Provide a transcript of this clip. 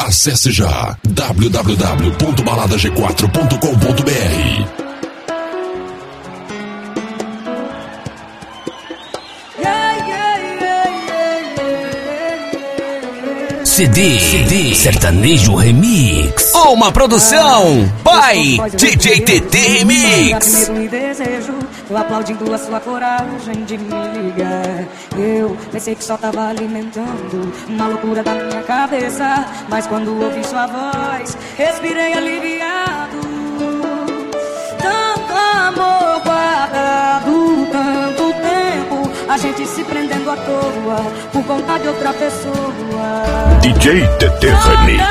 Acesse já www.baladag4.com.br. CD Sertanejo Remix. Uma produção Pai DJ TT Remix. Medo e desejo, tô aplaudindo a sua coragem de me ligar. Eu pensei que só tava alimentando uma loucura da minha cabeça, mas quando ouvi sua voz, respirei aliviado. Tanto amor guardado, tanto tempo, a gente se prendendo à toa por conta de outra pessoa. DJ TT Remix.